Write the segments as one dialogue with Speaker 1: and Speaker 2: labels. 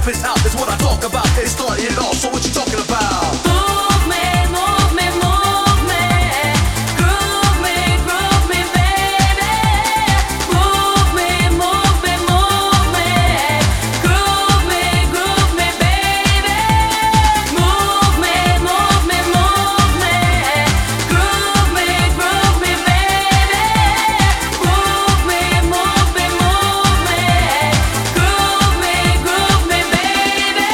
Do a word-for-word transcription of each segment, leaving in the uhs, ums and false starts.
Speaker 1: F is out, is what I talk about. It started it all, so what you talking about?
Speaker 2: Move me, move me, move me. Groove me, groove me, baby. Move me, move me, move me. Groove me, groove me, baby. Move me, move me, move me. Groove me, groove me, baby. Move me, move me, move me. Groove me, groove me, baby.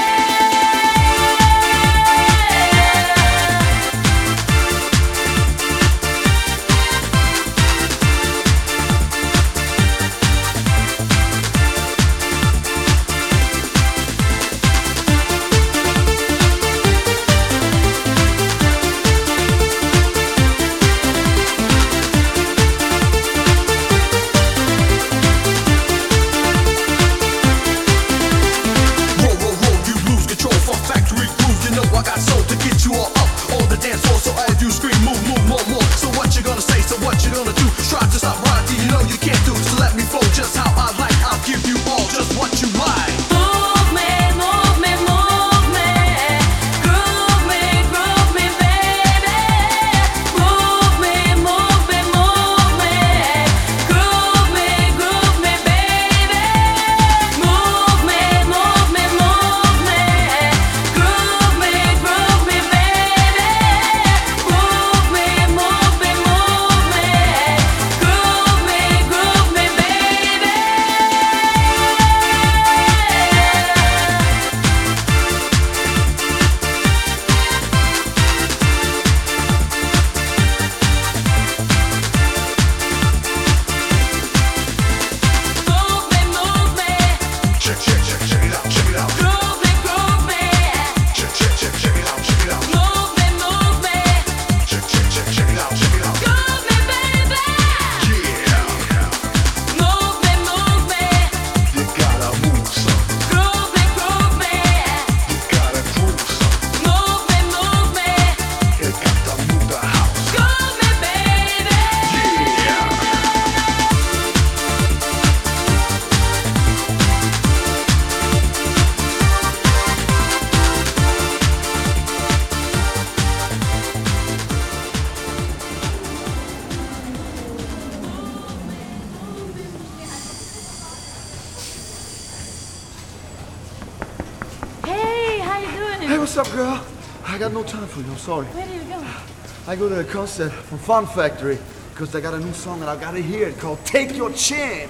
Speaker 1: Roll, roll, roll, you lose control from factory grooves. You know I got soul to get you all up on the dance floor. So all you scream, move, move, more, more. So what you gonna say? So what you gonna do? Try to stop rocking, you know you can't do. So let me flow just how I like. I'll give you all just what you like.
Speaker 2: Move me, move me, move me. Groove me, groove me, baby. Move me, move me, move me. Groove me, groove me, baby. Move me, move me, move me. Groove me, groove me, baby. Move me, move me, move me. Groove me, groove me, baby. Move me, move me.
Speaker 1: Check, check, check, check it out, check it out.
Speaker 2: Groove me, groove me.
Speaker 1: Check, check, check, check it out, check it out.
Speaker 2: Move me, move me.
Speaker 1: Check, check, check, check it out, check it out.
Speaker 2: Groove me, baby.
Speaker 1: Yeah,
Speaker 2: Move me, move me.
Speaker 1: you gotta move some,
Speaker 2: Groove me, groove me.
Speaker 1: you gotta groove some.
Speaker 2: Move me, move me.
Speaker 1: You got to move the house.
Speaker 2: Groove me, baby.
Speaker 1: Yeah.
Speaker 2: Hey, how you doing?
Speaker 3: Hey, what's up, girl? I got no time for you, I'm sorry.
Speaker 2: Where do you go?
Speaker 3: I go to a concert from Fun Factory because they got a new song that I gotta hear called Take Your Chance.